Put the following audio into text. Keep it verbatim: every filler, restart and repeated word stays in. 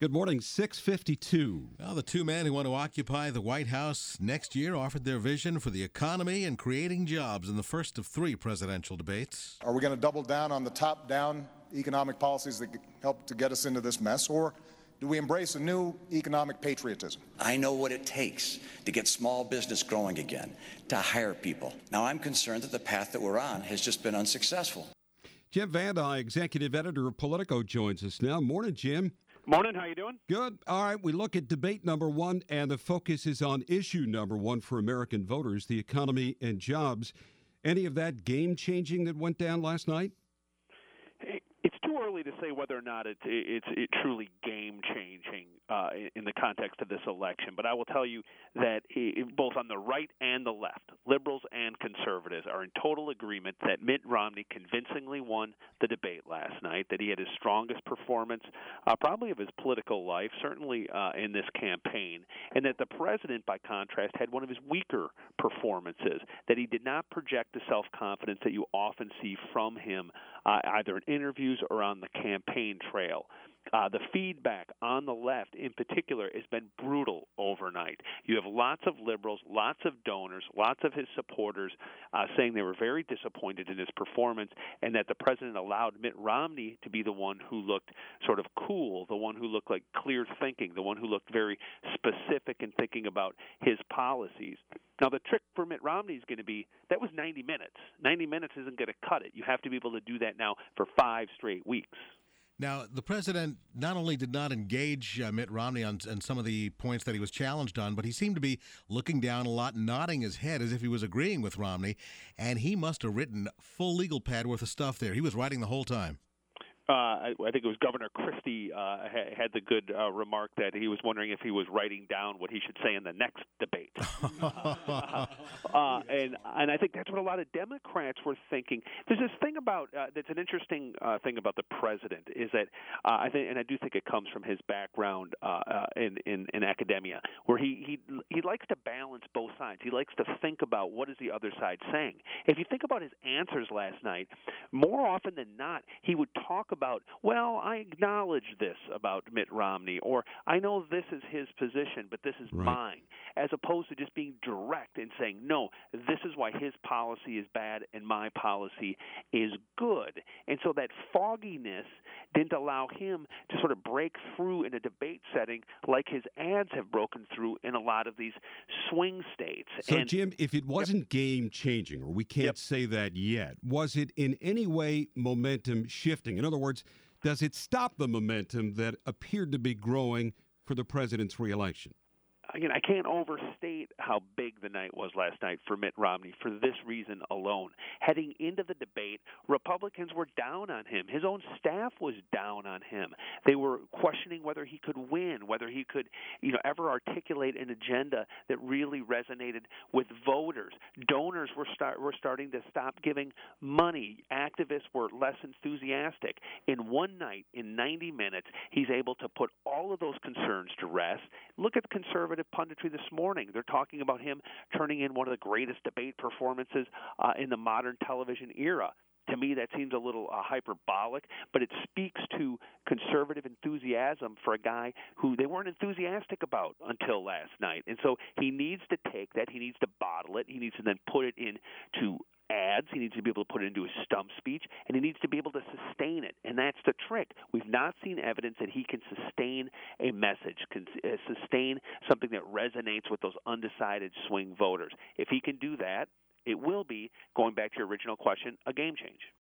Good morning, six fifty-two. Well, the two men who want to occupy the White House next year offered their vision for the economy and creating jobs in the first of three presidential debates. Are we going to double down on the top-down economic policies that help to get us into this mess, or do we embrace a new economic patriotism? I know what it takes to get small business growing again, to hire people. Now, I'm concerned that the path that we're on has just been unsuccessful. Jim Van Dyke, executive editor of Politico, joins us now. Morning, Jim. Morning. How you doing? Good. All right. We look at debate number one, and the focus is on issue number one for American voters, the economy and jobs. Any of that game-changing that went down last night? It's too early to say whether or not it's it's it truly game-changing uh, in the context of this election. But I will tell you that it, both on the right and the left, liberals and conservatives, are in total agreement that Mitt Romney convincingly won the debate last night, that he had his strongest performance uh, probably of his political life, certainly uh, in this campaign, and that the president, by contrast, had one of his weaker performances, that he did not project the self-confidence that you often see from him uh, either in interviews or on the campaign trail. Uh, the feedback on the left in particular has been brutal overnight. You have lots of liberals, lots of donors, lots of his supporters uh, saying they were very disappointed in his performance and that the president allowed Mitt Romney to be the one who looked sort of cool, the one who looked like clear thinking, the one who looked very specific in thinking about his policies. Now, the trick for Mitt Romney is going to be that was ninety minutes. ninety minutes isn't going to cut it. You have to be able to do that now for five straight weeks. Now, the president not only did not engage uh, Mitt Romney on, on some of the points that he was challenged on, but he seemed to be looking down a lot, nodding his head as if he was agreeing with Romney, and he must have written full legal pad worth of stuff there. He was writing the whole time. Uh, I, I think it was Governor Christie uh, ha- had the good uh, remark that he was wondering if he was writing down what he should say in the next debate. uh, uh, and and I think that's what a lot of Democrats were thinking. There's this thing about uh, that's an interesting uh, thing about the president is that uh, I think, and I do think it comes from his background uh, uh, in, in in academia, where he he he likes to balance both sides. He likes to think about what is the other side saying. If you think about his answers last night, more often than not, he would talk about, well, I acknowledge this about Mitt Romney, or I know this is his position, but this is right. mine, as opposed to just being direct and saying, no, this is why his policy is bad and my policy is good. And so that fogginess didn't allow him to sort of break through in a debate setting like his ads have broken through in a lot of these swing states. So, and, Jim, if it wasn't yep. game-changing, or we can't yep. say that yet, was it in any way momentum shifting? In other words, does it stop the momentum that appeared to be growing for the president's reelection? Again, I can't overstate how big the night was last night for Mitt Romney for this reason alone. Heading into the debate, Republicans were down on him. His own staff was down on him. They were questioning whether he could win, whether he could, you know, ever articulate an agenda that really resonated with voters. Donors were start were starting to stop giving money. Activists were less enthusiastic. In one night, in ninety minutes, he's able to put all of those concerns to rest. Look at the conservative punditry this morning. They're talking about him turning in one of the greatest debate performances uh, in the modern television era. To me, that seems a little uh, hyperbolic, but it speaks to conservative enthusiasm for a guy who they weren't enthusiastic about until last night. And so he needs to take that. He needs to bottle it. He needs to then put it into ads. He needs to be able to put it into a stump speech, and he needs to be able to sustain it. And that's the trick. We've not seen evidence that he can sustain a message, can uh, sustain something that resonates with those undecided swing voters. If he can do that, it will be, going back to your original question, a game change.